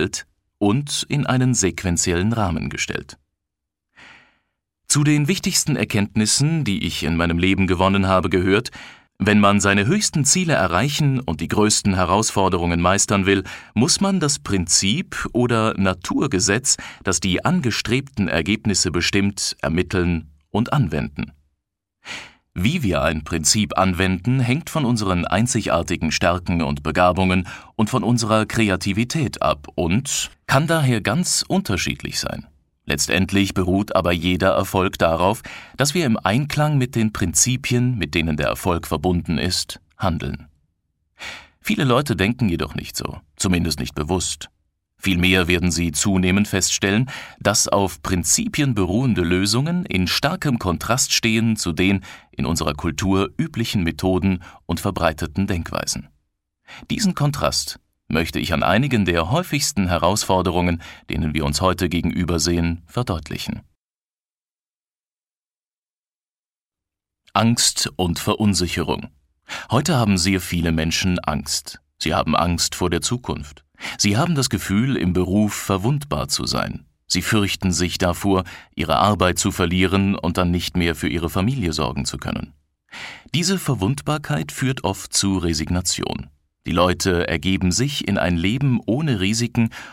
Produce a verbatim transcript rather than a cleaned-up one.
dargestellt und in einen sequentiellen Rahmen gestellt. Zu den wichtigsten Erkenntnissen, die ich in meinem Leben gewonnen habe, gehört: Wenn man seine höchsten Ziele erreichen und die größten Herausforderungen meistern will, muss man das Prinzip oder Naturgesetz, das die angestrebten Ergebnisse bestimmt, ermitteln und anwenden. Wie wir ein Prinzip anwenden, hängt von unseren einzigartigen Stärken und Begabungen und von unserer Kreativität ab und kann daher ganz unterschiedlich sein. Letztendlich beruht aber jeder Erfolg darauf, dass wir im Einklang mit den Prinzipien, mit denen der Erfolg verbunden ist, handeln. Viele Leute denken jedoch nicht so, zumindest nicht bewusst. Vielmehr werden sie zunehmend feststellen, dass auf Prinzipien beruhende Lösungen in starkem Kontrast stehen zu den in unserer Kultur üblichen Methoden und verbreiteten Denkweisen. Diesen Kontrast möchte ich an einigen der häufigsten Herausforderungen, denen wir uns heute gegenübersehen, verdeutlichen. Angst und Verunsicherung. Heute haben sehr viele Menschen Angst. Sie haben Angst vor der Zukunft. Sie haben das Gefühl, im Beruf verwundbar zu sein. Sie fürchten sich davor, ihre Arbeit zu verlieren und dann nicht mehr für ihre Familie sorgen zu können. Diese Verwundbarkeit führt oft zu Resignation. Die Leute ergeben sich in ein Leben ohne Risiken